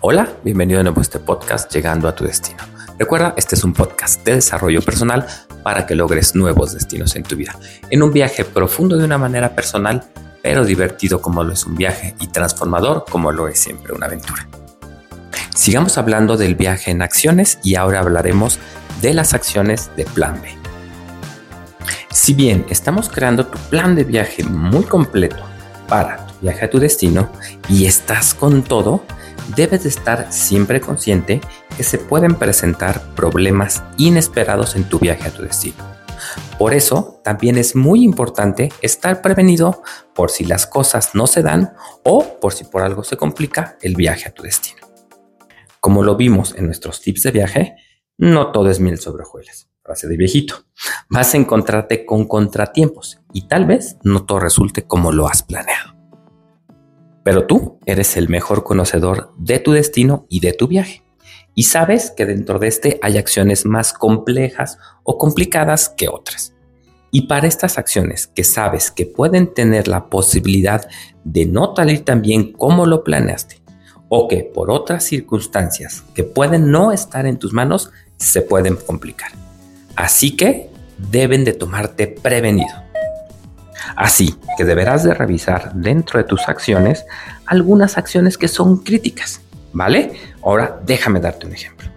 Hola, bienvenido de nuevo a este podcast Llegando a tu Destino. Recuerda, este es un podcast de desarrollo personal para que logres nuevos destinos en tu vida. En un viaje profundo de una manera personal, pero divertido como lo es un viaje y transformador como lo es siempre una aventura. Sigamos hablando del viaje en acciones y ahora hablaremos de las acciones de plan B. Si bien estamos creando tu plan de viaje muy completo para tu viaje a tu destino y estás con todo, debes de estar siempre consciente que se pueden presentar problemas inesperados en tu viaje a tu destino. Por eso, también es muy importante estar prevenido por si las cosas no se dan o por si por algo se complica el viaje a tu destino. Como lo vimos en nuestros tips de viaje, no todo es miel sobre hojuelas, frase de viejito. Vas a encontrarte con contratiempos y tal vez no todo resulte como lo has planeado. Pero tú eres el mejor conocedor de tu destino y de tu viaje. Y sabes que dentro de este hay acciones más complejas o complicadas que otras. Y para estas acciones que sabes que pueden tener la posibilidad de no salir tan bien como lo planeaste, o que por otras circunstancias que pueden no estar en tus manos, se pueden complicar. Así que deben de tomarte prevenido. Así que deberás de revisar dentro de tus acciones algunas acciones que son críticas, ¿vale? Ahora déjame darte un ejemplo.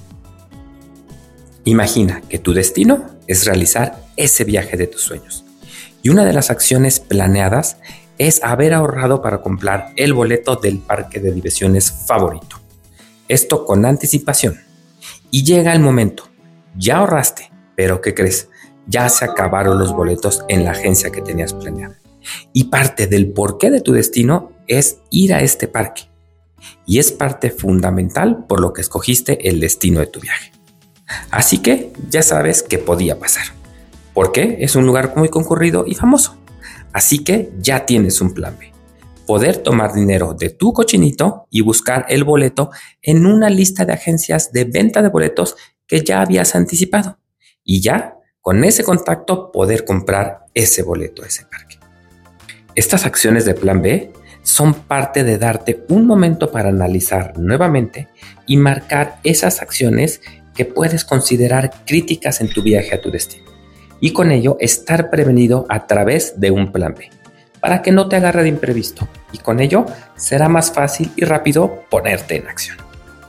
Imagina que tu destino es realizar ese viaje de tus sueños y una de las acciones planeadas es haber ahorrado para comprar el boleto del parque de diversiones favorito. Esto con anticipación. Y llega el momento. Ya ahorraste, pero ¿qué crees? Ya se acabaron los boletos en la agencia que tenías planeada. Y parte del porqué de tu destino es ir a este parque. Y es parte fundamental por lo que escogiste el destino de tu viaje. Así que ya sabes qué podía pasar. Porque es un lugar muy concurrido y famoso. Así que ya tienes un plan B. Poder tomar dinero de tu cochinito y buscar el boleto en una lista de agencias de venta de boletos que ya habías anticipado. Y ya con ese contacto poder comprar ese boleto a ese parque. Estas acciones de plan B son parte de darte un momento para analizar nuevamente y marcar esas acciones que puedes considerar críticas en tu viaje a tu destino. Y con ello estar prevenido a través de un plan B, para que no te agarre de imprevisto. Y con ello será más fácil y rápido ponerte en acción.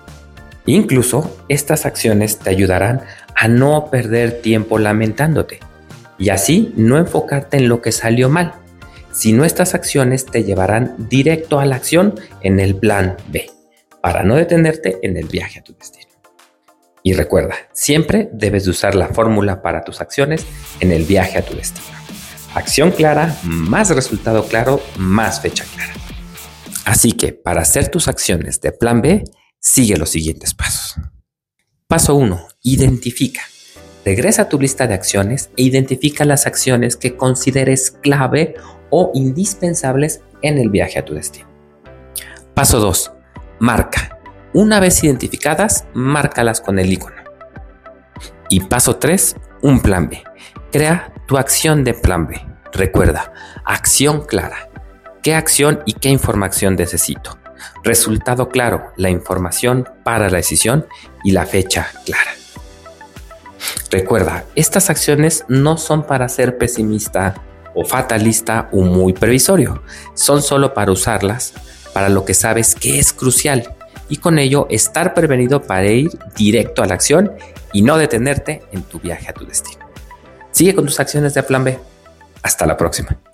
Incluso estas acciones te ayudarán a no perder tiempo lamentándote y así no enfocarte en lo que salió mal, sino estas acciones te llevarán directo a la acción en el plan B, para no detenerte en el viaje a tu destino. Y recuerda, siempre debes de usar la fórmula para tus acciones en el viaje a tu destino. Acción clara, más resultado claro, más fecha clara. Así que para hacer tus acciones de plan B, sigue los siguientes pasos. Paso 1. Identifica. Regresa a tu lista de acciones e identifica las acciones que consideres clave o indispensables en el viaje a tu destino. Paso 2. Marca. Una vez identificadas, márcalas con el icono. Y paso 3. Un plan B. Crea tu acción de plan B. Recuerda, acción clara. ¿Qué acción y qué información necesito? Resultado claro, la información para la decisión y la fecha clara. Recuerda, estas acciones no son para ser pesimista o fatalista o muy previsorio. Son solo para usarlas para lo que sabes que es crucial y con ello estar prevenido para ir directo a la acción y no detenerte en tu viaje a tu destino. Sigue con tus acciones de plan B. Hasta la próxima.